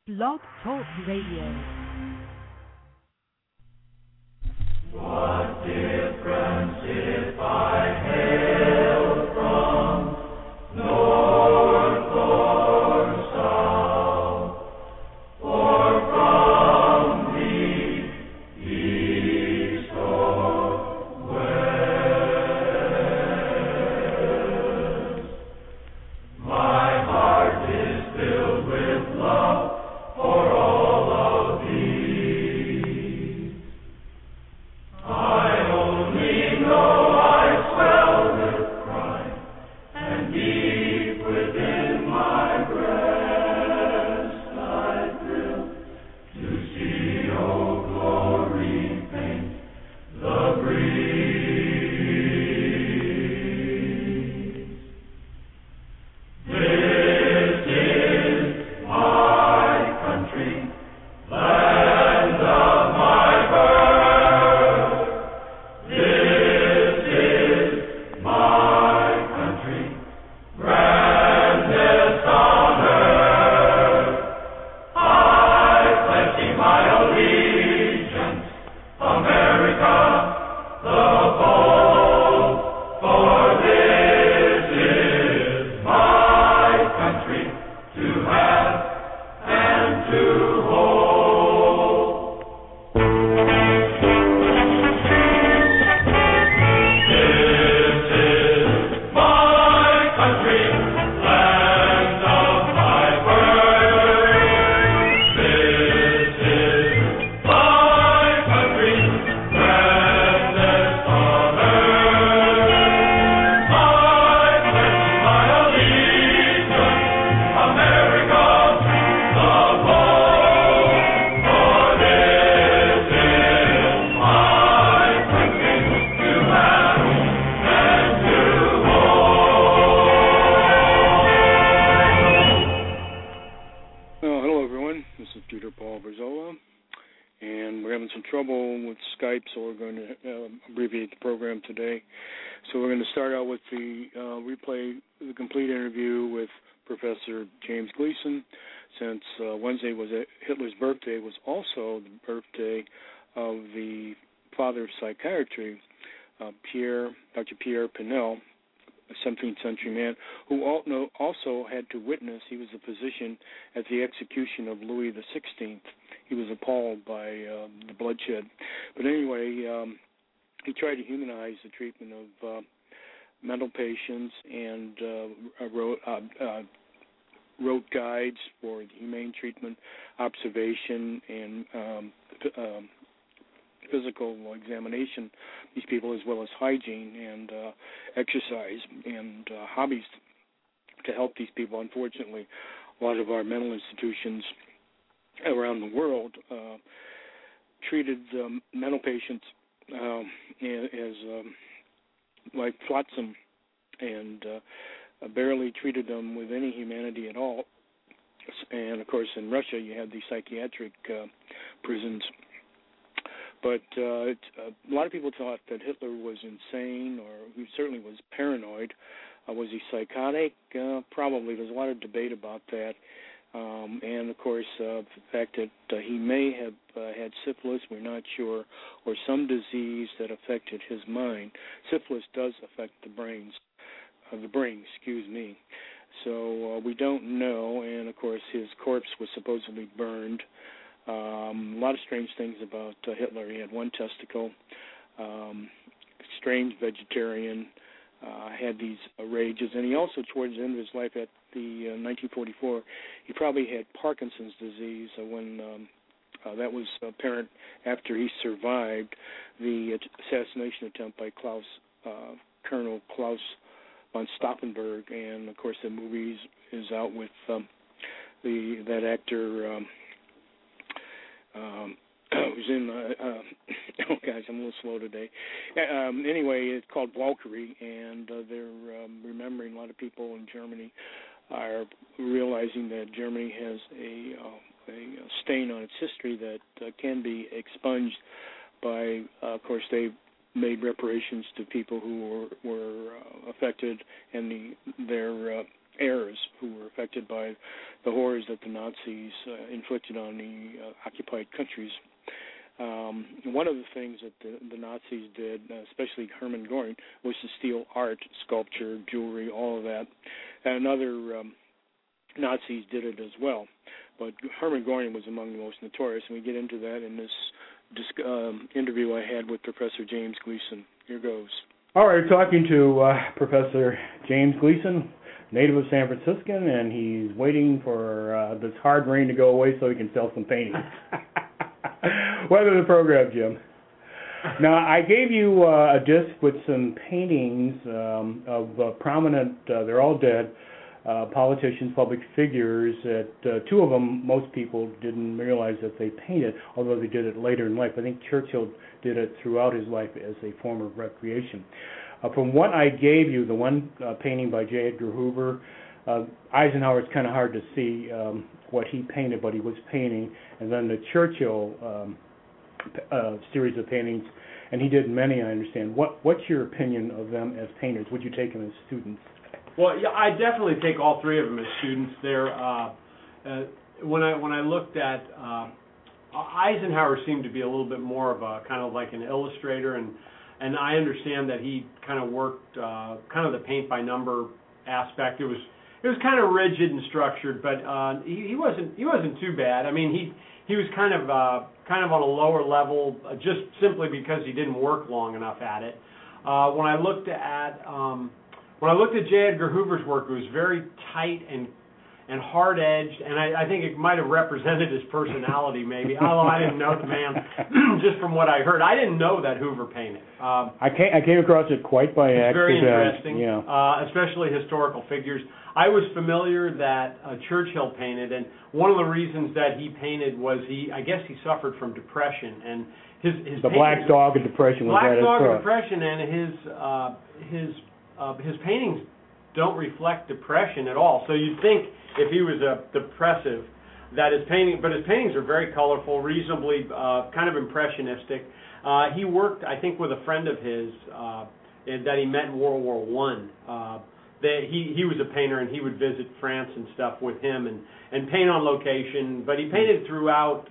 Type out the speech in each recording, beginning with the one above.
Blog Talk Radio. What difference if I hail from north or south, or from the east or west? My heart is filled with love for all of thee. I only know I swell with pride, and deep within my breast I thrill to see, oh glory, paint the breeze. This is my country, land of my birth. This is my country, grandest on earth. I pledge thee my allegiance, America the bold, for this is my country to have and to hold. This is my country, land of my birth. This is my country, grandest on earth. I pledge my allegiance, America the bold, for this is my country to have and to hold. Hello, everyone. This is Peter Paul Berzola, and we're having some trouble with Skype, so we're going to abbreviate the program today. So we're going to start out with the replay, the complete interview with Professor James Gleason, since Wednesday was Hitler's birthday, was also the birthday of the father of psychiatry, Dr. Pierre Pinel, a 17th century man who also had to witness, he was a physician at the execution of Louis XVI. He was appalled by the bloodshed. But anyway, he tried to humanize the treatment of mental patients and wrote guides for humane treatment, observation, and physical examination of these people, as well as hygiene and exercise and hobbies to help these people. Unfortunately, a lot of our mental institutions around the world treated mental patients as like flotsam and barely treated them with any humanity at all. And, of course, in Russia you had the psychiatric prisons. But a lot of people thought that Hitler was insane, or he certainly was paranoid. Was he psychotic? Probably. There's a lot of debate about that. And, of course, the fact that he may have had syphilis, we're not sure, or some disease that affected his mind. Syphilis does affect the brain, So we don't know, and, of course, his corpse was supposedly burned. A lot of strange things about Hitler. He had one testicle, strange vegetarian, had these rages, and he also, towards the end of his life, at the 1944, he probably had Parkinson's disease when that was apparent after he survived the assassination attempt by Colonel Klaus von Stauffenberg, and of course the movie is out with that actor. Who's in, oh gosh, I'm a little slow today. Anyway, it's called Valkyrie, and they're remembering, a lot of people in Germany are realizing that Germany has a stain on its history that can be expunged by, of course, they've made reparations to people who were affected, and their heirs who were affected by the horrors that the Nazis inflicted on the occupied countries. One of the things that the Nazis did, especially Hermann Göring, was to steal art, sculpture, jewelry, all of that. And other Nazis did it as well. But Hermann Göring was among the most notorious, and we get into that in this interview I had with Professor James Gleason. Here goes. All right, talking to Professor James Gleason, native of San Francisco, and he's waiting for this hard rain to go away so he can sell some paintings. Welcome to the program, Jim. Now, I gave you a disc with some paintings of prominent, they're all dead, politicians, public figures that two of them, most people didn't realize that they painted, although they did it later in life. I think Churchill did it throughout his life as a form of recreation. From what I gave you, the one painting by J. Edgar Hoover, Eisenhower, it's kind of hard to see what he painted, but he was painting, and then the Churchill series of paintings, and he did many, I understand. What's your opinion of them as painters? Would you take them as students? Well, yeah, I definitely take all three of them as students. They're when I looked at Eisenhower seemed to be a little bit more of a kind of like an illustrator, and I understand that he kind of worked kind of the paint by number aspect. It was kind of rigid and structured, but he wasn't too bad. I mean, he was kind of on a lower level just simply because he didn't work long enough at it. When I looked at J. Edgar Hoover's work, it was very tight and hard-edged, and I think it might have represented his personality maybe, although I didn't know the man just from what I heard. I didn't know that Hoover painted. I came across it quite by accident. It's very interesting, yeah. Especially historical figures. I was familiar that Churchill painted, and one of the reasons that he painted was I guess he suffered from depression, and the Black Dog of Depression was Black that Dog his of Depression, and his paintings don't reflect depression at all. So you'd think if he was depressive, that his paintings are very colorful, reasonably kind of impressionistic. He worked, I think, with a friend of his that he met in World War I. He was a painter, and he would visit France and stuff with him and paint on location. But he painted throughout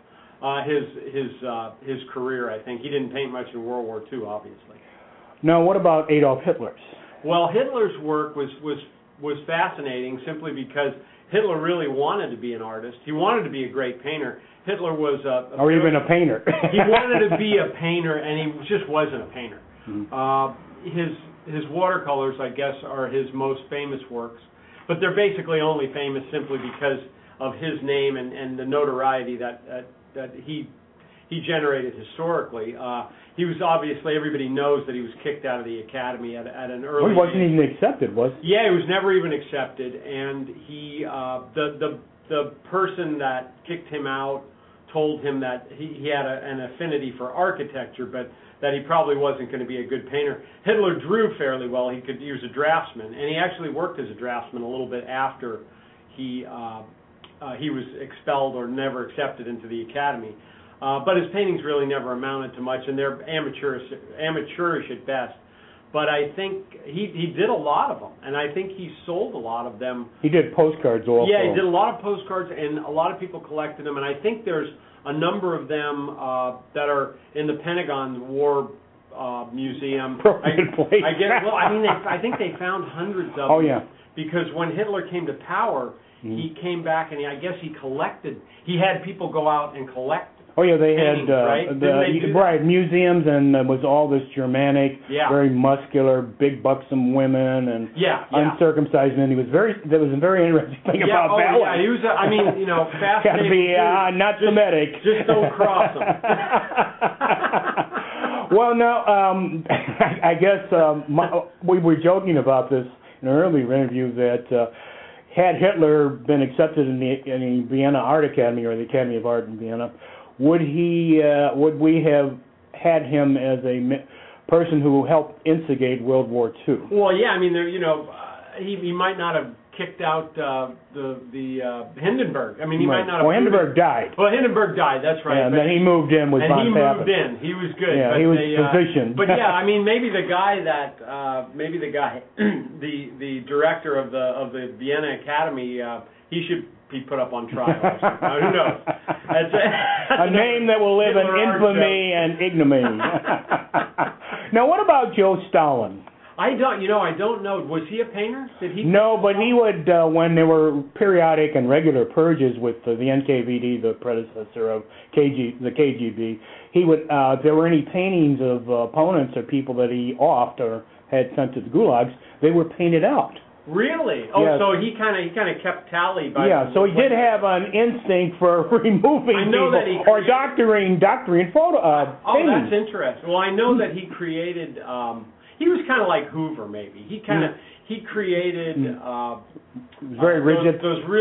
his career. I think he didn't paint much in World War II, obviously. Now, what about Adolf Hitler's? Well, Hitler's work was fascinating simply because Hitler really wanted to be an artist. He wanted to be a great painter. Hitler was or even a painter. He wanted to be a painter, and he just wasn't a painter. Mm-hmm. His watercolors, I guess, are his most famous works, but they're basically only famous simply because of his name and the notoriety that he generated historically. He was obviously, everybody knows that he was kicked out of the academy at an early age. He wasn't even accepted, was he? Yeah, he was never even accepted, and he the person that kicked him out told him that he had an affinity for architecture, but that he probably wasn't going to be a good painter. Hitler drew fairly well. He was a draftsman, and he actually worked as a draftsman a little bit after he was expelled or never accepted into the academy. But his paintings really never amounted to much, and they're amateurish at best. But I think he did a lot of them, and I think he sold a lot of them. He did postcards also. Yeah, he did a lot of postcards, and a lot of people collected them. And I think there's a number of them that are in the Pentagon War Museum. I think they found hundreds of them. Oh, yeah. Because when Hitler came to power, he came back, and I guess he collected. He had people go out and collect. Oh yeah, they had right museums, and there was all this Germanic, yeah, very muscular, big buxom women and uncircumcised men. There was a very interesting thing about that. Yeah, he was. Fast. Got to be not Semitic. Just don't cross him. Well, no, I guess we were joking about this in an earlier interview that had Hitler been accepted in the Vienna Art Academy or the Academy of Art in Vienna, would we have had him as a person who helped instigate World War II? Well, yeah, I mean, he might not have kicked out the Hindenburg. I mean, he might not have. Well, Hindenburg died. Well, Hindenburg died. That's right. And then he moved in with von Papen. And he moved in. He was good. Yeah, but he was positioned. But yeah, I mean, maybe the guy, the director of the Vienna Academy, he should be put up on trial. Or something. Who knows? That's a name that will live in infamy and ignominy. Now, what about Joe Stalin? I don't know. Was he a painter? Did he? No, but he would, when there were periodic and regular purges with the NKVD, the predecessor of the KGB, he would, if there were any paintings of opponents or people that he offed or had sent to the gulags, they were painted out. Really? Oh, yes. So he kind of kept tally by. Yeah, so he did have an instinct for removing people or doctoring photo paintings. That's interesting. Well, I know that he created. He was kind of like Hoover, maybe. He created very rigid.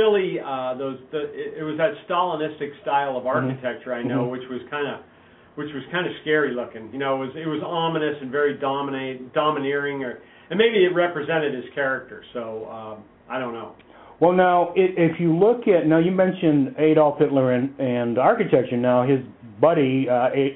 It was that Stalinistic style of architecture, I know, which was kind of scary looking. You know, it was ominous and very domineering, and maybe it represented his character. So I don't know. Well, now if you look at you mentioned Adolf Hitler and architecture. Now his buddy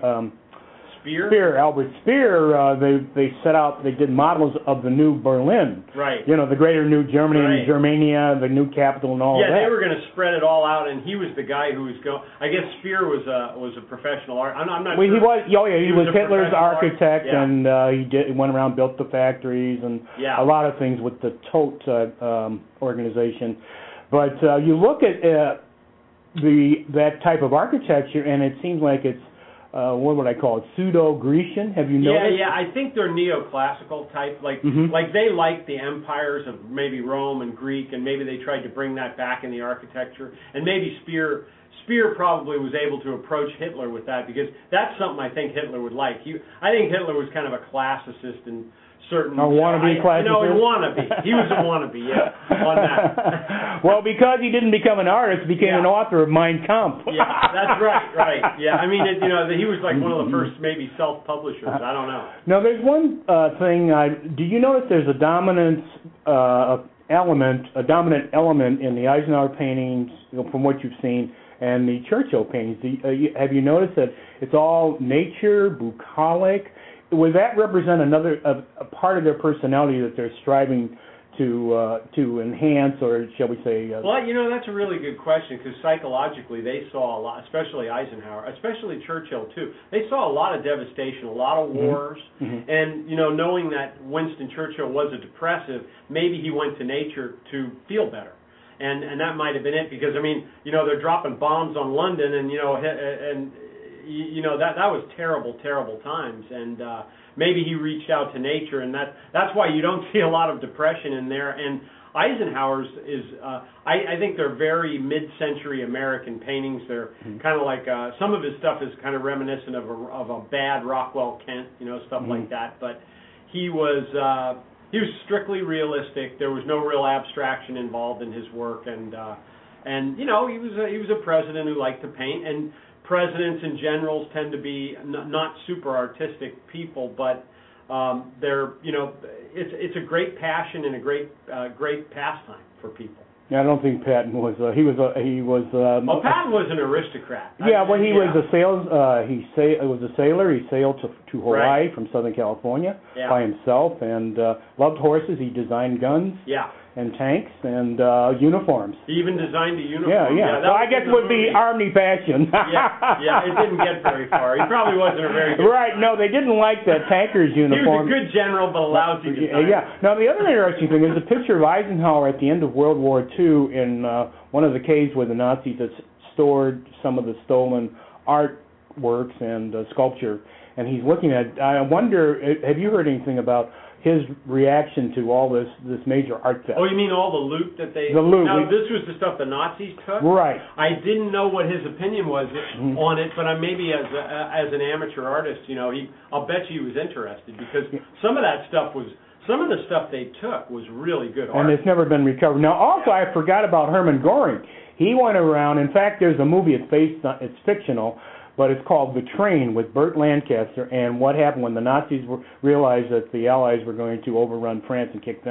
Albert Speer, they did models of the new Berlin. Right. You know, the greater New Germany and Germania, the new capital and all of that. Yeah, they were going to spread it all out, and he was the guy who was going. I guess Speer was a professional artist. I'm not sure. He was Hitler's architect, and he went around, built the factories and a lot of things with the Todt organization. But you look at that type of architecture, and it seems like it's what would I call it? Pseudo-Grecian? Have you noticed? Yeah. I think they're neoclassical type. Like they like the empires of maybe Rome and Greek, and maybe they tried to bring that back in the architecture. And maybe Speer probably was able to approach Hitler with that, because that's something I think Hitler would like. I think Hitler was kind of a classicist and certain. A wannabe classicist? No, a wannabe. He was a wannabe, yeah, on that. Well, because he didn't become an artist, he became an author of Mein Kampf. Yeah, that's right. Yeah, I mean, he was like one of the first maybe self-publishers. I don't know. Now, there's one thing. Do you notice there's a dominant element in the Eisenhower paintings, from what you've seen, and the Churchill paintings? Have you noticed that it's all nature, bucolic? Would that represent a part of their personality that they're striving to enhance, or shall we say? Well, that's a really good question, because psychologically they saw a lot, especially Eisenhower, especially Churchill too. They saw a lot of devastation, a lot of wars, and knowing that Winston Churchill was a depressive, maybe he went to nature to feel better. And that might have been it, because they're dropping bombs on London, and that was terrible times, and maybe he reached out to nature, and that's why you don't see a lot of depression in there. And Eisenhower's is, I think they're very mid-century American paintings. They're kind of like some of his stuff is kind of reminiscent of a bad Rockwell Kent, stuff like that. But he was strictly realistic. There was no real abstraction involved in his work, and he was a president who liked to paint. And presidents and generals tend to be not super artistic people, but they're it's a great passion and a great pastime for people. Yeah, I don't think Patton was. He was. Patton was an aristocrat. Yeah, well, he was a sailor. He sailed to Hawaii from Southern California by himself, and loved horses. He designed guns. And tanks and uniforms. He even designed a uniform. Yeah. So I guess it would be Army fashion. It didn't get very far. He probably wasn't a very good Right, no, they didn't like that tanker's uniform. He was a good general, but a lousy designer. Yeah. Now, the other interesting thing is a picture of Eisenhower at the end of World War II in one of the caves where the Nazis had stored some of the stolen artworks and sculpture, and he's looking at. I wonder, have you heard anything about his reaction to all this major art theft? Oh, you mean all the loot that they... The loot. Now, this was the stuff the Nazis took? Right. I didn't know what his opinion was on it, but maybe as an amateur artist, I'll bet you he was interested, because some of the stuff they took was really good art. And it's never been recovered. Now, also, I forgot about Hermann Göring. He went around, in fact, there's a movie, it's fictional, but it's called The Train with Burt Lancaster, and what happened when the Nazis realized that the Allies were going to overrun France and kick them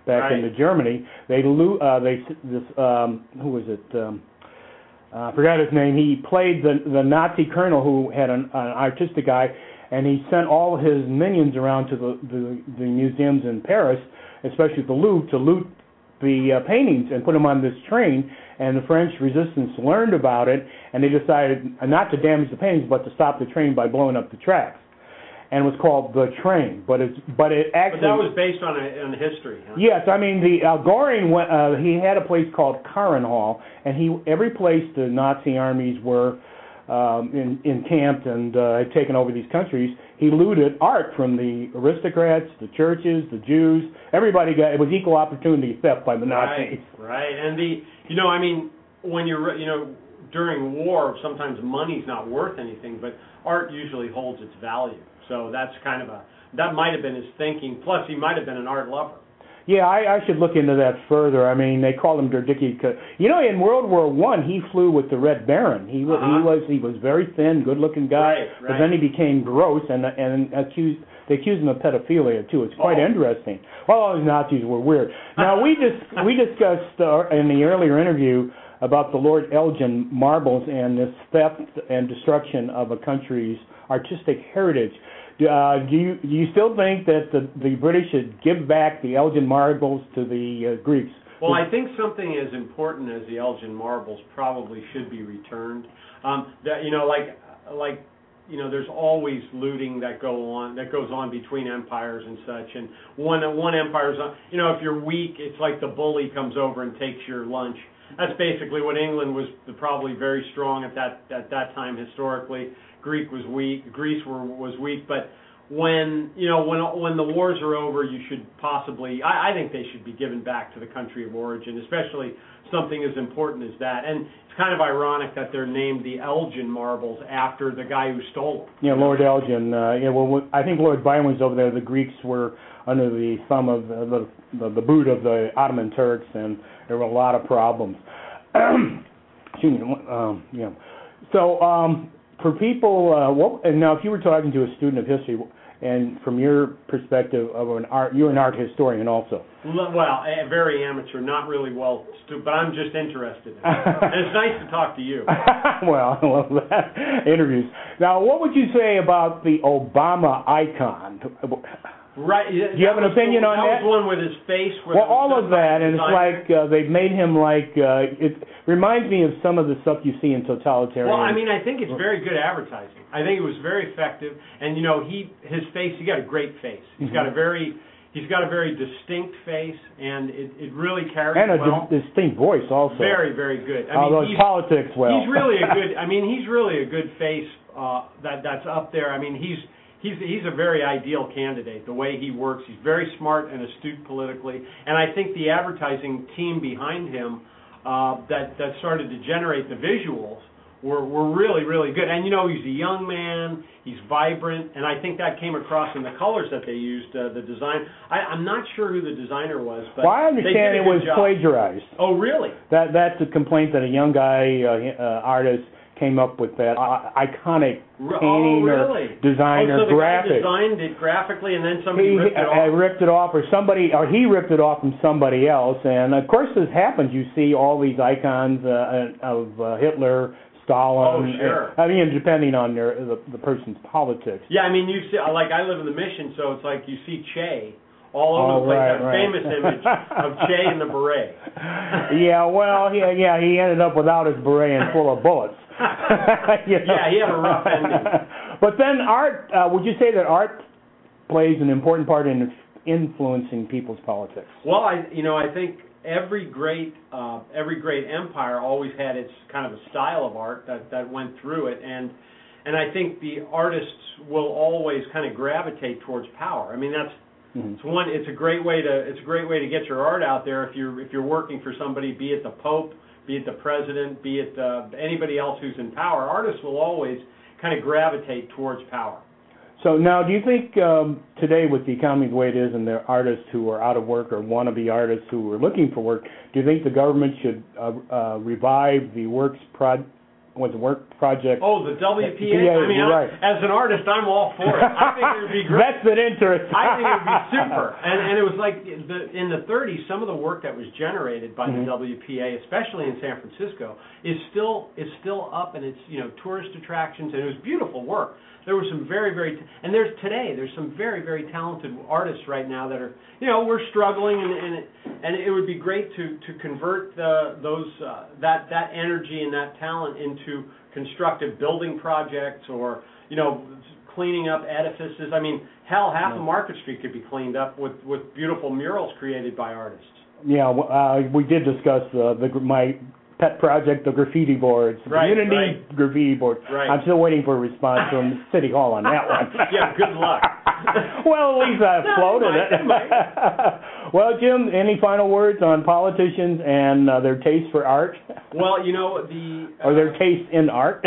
back into Germany. Who was it? I forgot his name. He played the Nazi colonel who had an artistic eye, and he sent all his minions around to the museums in Paris, especially the Louvre, to loot the paintings and put them on this train. And the French resistance learned about it, and they decided not to damage the paintings, but to stop the train by blowing up the tracks. And it was called The Train, but it actually. But that was based on history. Huh? Yes, I mean Göring he had a place called Karrenhall, and every place the Nazi armies were encamped and had taken over these countries, he looted art from the aristocrats, the churches, the Jews. Everybody it was equal opportunity theft by the Nazis. Right, and when you're during war, sometimes money's not worth anything, but art usually holds its value. So that's that might have been his thinking. Plus, he might have been an art lover. Yeah, I should look into that further. I mean, they called him Der Dicke. In World War I, he flew with the Red Baron. He was very thin, good-looking guy. Right. But then he became gross, and they accused him of pedophilia too. It's quite interesting. Well, all these Nazis were weird. Now we discussed in the earlier interview about the Lord Elgin marbles and this theft and destruction of a country's artistic heritage. Do you still think that the British should give back the Elgin marbles to the Greeks? Well, I think something as important as the Elgin marbles probably should be returned. There's always looting that goes on between empires and such. And one empire's on. If you're weak, it's like the bully comes over and takes your lunch. That's basically what England was probably very strong at that time historically. Greece was weak, but when the wars are over, you should possibly. I think they should be given back to the country of origin, especially something as important as that. And it's kind of ironic that they're named the Elgin marbles after the guy who stole them. Yeah, Lord Elgin. I think Lord Byron was over there. The Greeks were under the thumb of the boot of the Ottoman Turks, and there were a lot of problems. Excuse me. So. For people, and now if you were talking to a student of history, and from your perspective of you're an art historian also. Well, very amateur, not really but I'm just interested in it. And it's nice to talk to you. Well, I love that. Interviews. Now, what would you say about the Obama icon? Right. Do you have an opinion on that? That was one with his face. All of that, and it's like they've made him like. It reminds me of some of the stuff you see in totalitarian. Well, I think it's very good advertising. I think it was very effective, and his face. He got a great face. He's got a very distinct face, and it really carries well. And a distinct voice also. Very, very good. His politics well. He's really a good. He's really a good face. That's up there. He's a very ideal candidate, the way he works. He's very smart and astute politically. And I think the advertising team behind him that started to generate the visuals were really, really good. And, he's a young man, he's vibrant, and I think that came across in the colors that they used, the design. I'm not sure who the designer was, but I understand it was plagiarized. Oh, really? That's a complaint that a young guy, artist, came up with that iconic painting or design or graphic. The guy designed it graphically, and then somebody ripped it off. Ripped it off, or he ripped it off from somebody else. And of course, this happens. You see all these icons of Hitler, Stalin. Oh, sure. Depending on the person's politics. Yeah, you see, I live in the Mission, so it's like you see Che all over the place. That famous image of Che in the beret. Yeah, well, he ended up without his beret and full of bullets. Yeah, he had a rough ending. But then art, would you say that art plays an important part in influencing people's politics? Well, I think every great empire always had its kind of a style of art that went through it, and I think the artists will always kind of gravitate towards power. That's it's a great way to get your art out there if you're working for somebody, be it the Pope, be it the president, be it anybody else who's in power. Artists will always kind of gravitate towards power. So now, do you think today, with the economy the way it is, and there are artists who are out of work or wannabe artists who are looking for work, do you think the government should revive the works was the work project. Oh, the WPA. PA, I mean, right. As an artist, I'm all for it. I think it would be great. Vested interest. I think it would be super. And it was like in the 30s, some of the work that was generated by the WPA, especially in San Francisco, is still up, and it's tourist attractions, and it was beautiful work. There were some very, and there's some very, very talented artists right now that are, we're struggling, and it would be great to convert that energy and that talent into constructive building projects or, cleaning up edifices. I mean, hell, half of Market Street could be cleaned up with beautiful murals created by artists. Yeah, we did discuss my pet project, the graffiti boards, community graffiti boards. Right. I'm still waiting for a response from City Hall on that one. Yeah, good luck. Well, at least I floated it. Well, Jim, any final words on politicians and their taste for art? Well, or their taste in art?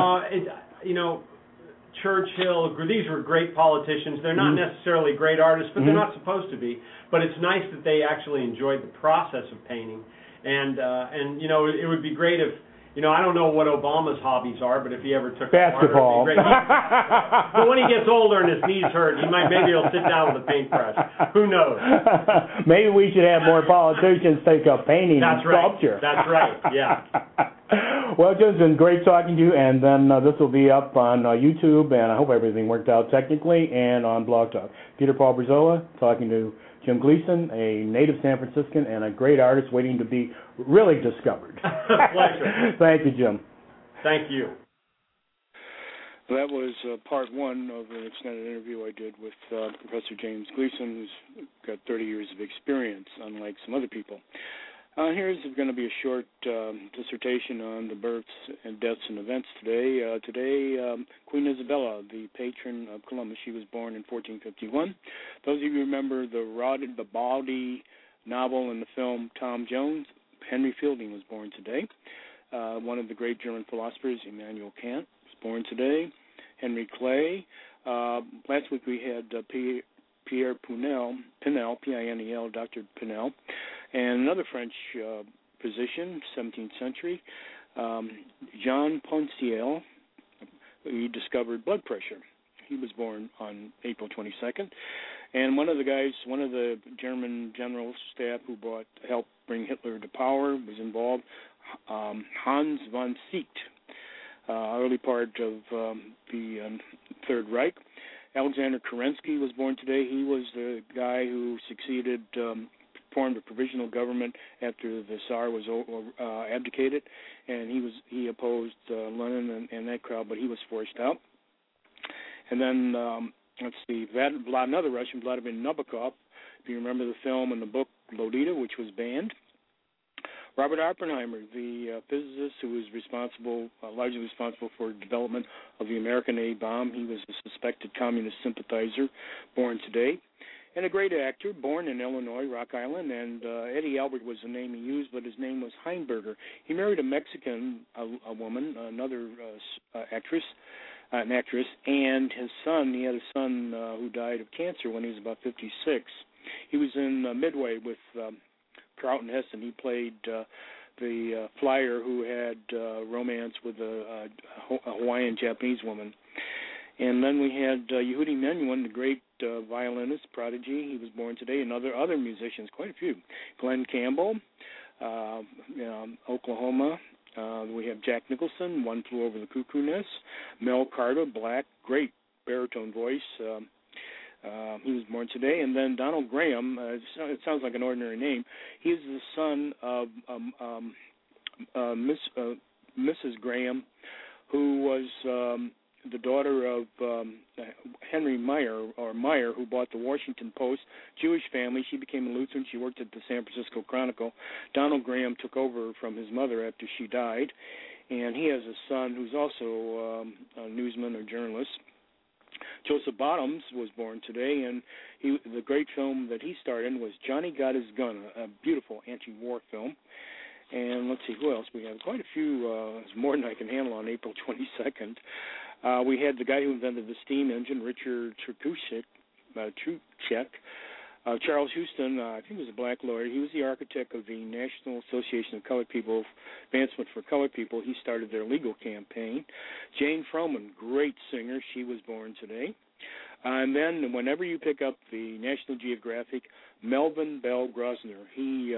Churchill, these were great politicians. They're not necessarily great artists, but they're not supposed to be. But it's nice that they actually enjoyed the process of painting. And it would be great if, I don't know what Obama's hobbies are, but if he ever took basketball. Art, it'd be great. But when he gets older and his knees hurt, maybe he'll sit down with a paintbrush. Who knows? Maybe we should have more politicians take up painting and sculpture. That's right, yeah. Well, it's been great talking to you, and then this will be up on YouTube, and I hope everything worked out technically, and on Blog Talk. Peter Paul Brazola talking to Jim Gleason, a native San Franciscan and a great artist waiting to be really discovered. Pleasure. Thank you, Jim. Thank you. That was part one of an extended interview I did with Professor James Gleason, who's got 30 years of experience, unlike some other people. Here's going to be a short dissertation on the births and deaths and events today. Today, Queen Isabella, the patron of Columbus, she was born in 1451. Those of you who remember the Bawdy novel and the film Tom Jones, Henry Fielding was born today. One of the great German philosophers, Immanuel Kant, was born today. Henry Clay. Last week we had Pierre Pinel, Pinel, Dr. Pinel, and another French physician, 17th century, Jean Ponciel. He discovered blood pressure. He was born on April 22nd. And one of the German general staff who helped bring Hitler to power was involved, Hans von Seeckt, early part of the Third Reich. Alexander Kerensky was born today. He was the guy who formed a provisional government after the Tsar was abdicated, and he opposed Lenin and that crowd, but he was forced out. And then let's see, another Russian, Vladimir Nabokov. If you remember the film and the book Lolita, which was banned. Robert Oppenheimer, the physicist who was largely responsible for the development of the American A bomb. He was a suspected communist sympathizer, born today. And a great actor, born in Illinois, Rock Island, and Eddie Albert was the name he used, but his name was Heinberger. He married a Mexican a woman, another actress, and his son, he had a son who died of cancer when he was about 56. He was in Midway with Charlton Heston. He played the flyer who had romance with a Hawaiian Japanese woman. And then we had Yehudi Menuhin, the great violinist, prodigy. He was born today, and other musicians, quite a few. Glenn Campbell, Oklahoma. We have Jack Nicholson, One Flew Over the Cuckoo Nest. Mel Carter, black, great baritone voice. He was born today. And then Donald Graham, it sounds like an ordinary name. He is the son of Mrs. Graham, who was the daughter of Henry Meyer, who bought the Washington Post, Jewish family. She became a Lutheran. She worked at the San Francisco Chronicle. Donald Graham took over from his mother after she died, and he has a son who's also a newsman or journalist. Joseph Bottoms was born today, and the great film that he starred in was Johnny Got His Gun, a beautiful anti-war film. And let's see, who else? We have quite a few, it's more than I can handle on April 22nd. We had the guy who invented the steam engine, Richard Trubczak. Charles Houston, I think he was a black lawyer. He was the architect of the National Association of Colored People, Advancement for Colored People. He started their legal campaign. Jane Froman, great singer. She was born today. And then whenever you pick up the National Geographic, Melvin Bell Grosvenor, he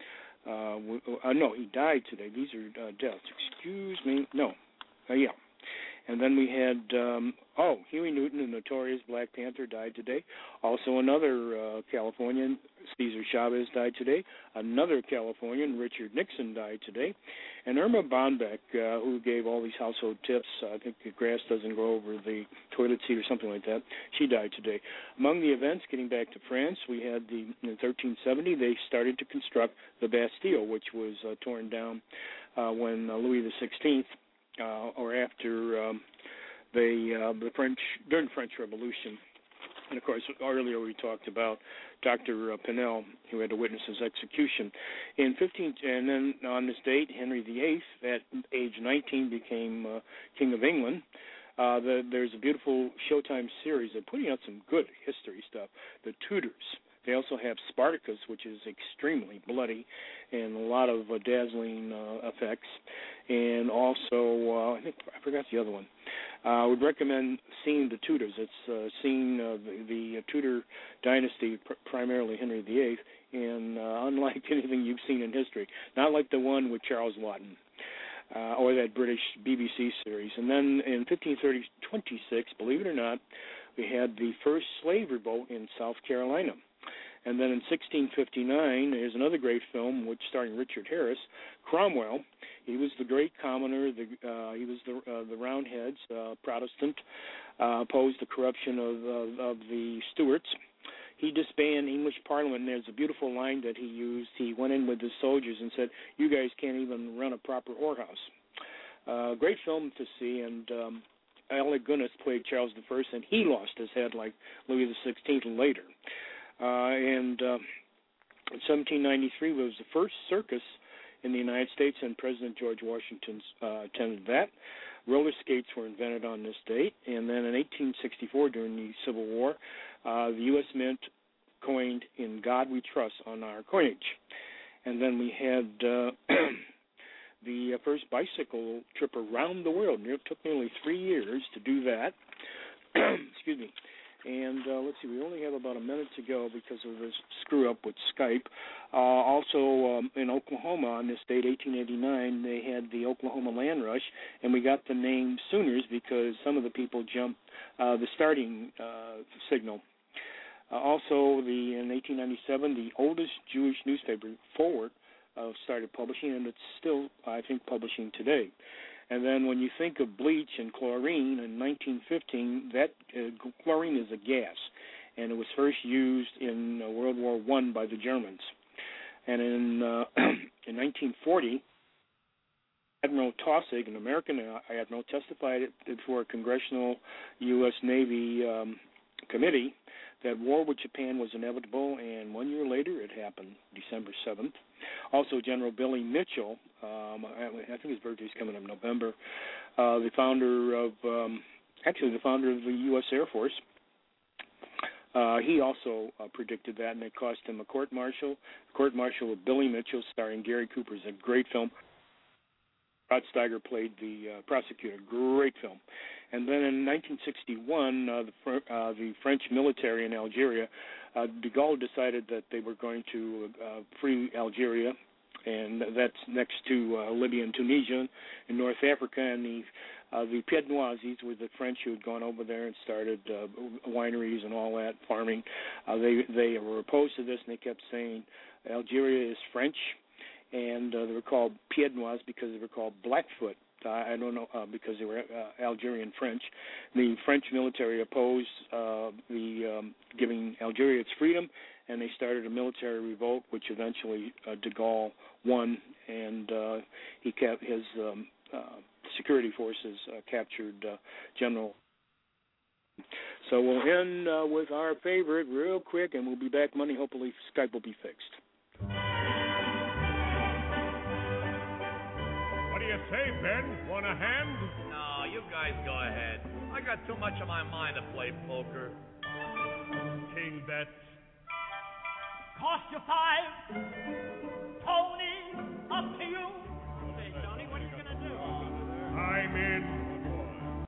died today. These are deaths. Excuse me. No. Yeah. And then we had, Huey Newton, the notorious Black Panther, died today. Also another Californian, Cesar Chavez, died today. Another Californian, Richard Nixon, died today. And Irma Bonbeck, who gave all these household tips, I think the grass doesn't grow over the toilet seat or something like that, she died today. Among the events, getting back to France, we had in 1370, they started to construct the Bastille, which was torn down when Louis XVI, or after the French, during the French Revolution. And of course, earlier we talked about Dr. Pinel, who had to witness his execution. And then on this date, Henry VIII, at age 19, became King of England. There's a beautiful Showtime series. They're putting out some good history stuff. The Tudors. They also have Spartacus, which is extremely bloody and a lot of dazzling effects. And also, I forgot the other one. I would recommend seeing The Tudors. It's seeing the Tudor dynasty, primarily Henry VIII, and unlike anything you've seen in history. Not like the one with Charles Laughton. Or that British BBC series. And then in 1526, believe it or not, we had the first slave revolt in South Carolina. And then in 1659, there's another great film, which starring Richard Harris, Cromwell. He was the great commoner. He was the Roundheads, Protestant, opposed the corruption of the Stuarts. He disbanded English Parliament, and there's a beautiful line that he used. He went in with his soldiers and said, "You guys can't even run a proper whorehouse." Great film to see, and Alec Guinness played Charles I, and he lost his head like Louis XVI later. In 1793 was the first circus in the United States, and President George Washington attended that. Roller skates were invented on this date, and then in 1864, during the Civil War, the U.S. Mint coined "In God We Trust" on our coinage. And then we had the first bicycle trip around the world. It took nearly 3 years to do that. Excuse me. And let's see, we only have about a minute to go because of this screw-up with Skype. Also, in Oklahoma on this date, 1889, they had the Oklahoma Land Rush, and we got the name Sooners because some of the people jumped the starting signal. Also, in 1897, the oldest Jewish newspaper, Forward, started publishing, and it's still, I think, publishing today. And then when you think of bleach and chlorine in 1915, that chlorine is a gas, and it was first used in World War I by the Germans. And in 1940, Admiral Taussig, an American admiral, testified before a congressional U.S. Navy committee that war with Japan was inevitable, and 1 year later it happened, December 7th. Also, General Billy Mitchell, I think his birthday's coming up in November, the founder of the U.S. Air Force, he also predicted that, and it cost him a court-martial. The court-martial of Billy Mitchell, starring Gary Cooper, is a great film. Rod Steiger played the prosecutor. Great film. And then in 1961, the French military in Algeria, de Gaulle decided that they were going to free Algeria, and that's next to Libya and Tunisia in North Africa. And the Pied-Noirs were the French who had gone over there and started wineries and all that, farming. They were opposed to this, and they kept saying Algeria is French. And they were called Pied-Noirs because they were called Blackfoot. I don't know, because they were Algerian French. The French military opposed giving Algeria its freedom, and they started a military revolt, which eventually de Gaulle won, and he kept his security forces captured General. So we'll end with our favorite real quick, and we'll be back Monday. Hopefully Skype will be fixed. What do you say, Ben? Want a hand? No, you guys go ahead. I got too much on my mind to play poker. King bets. cost you 5.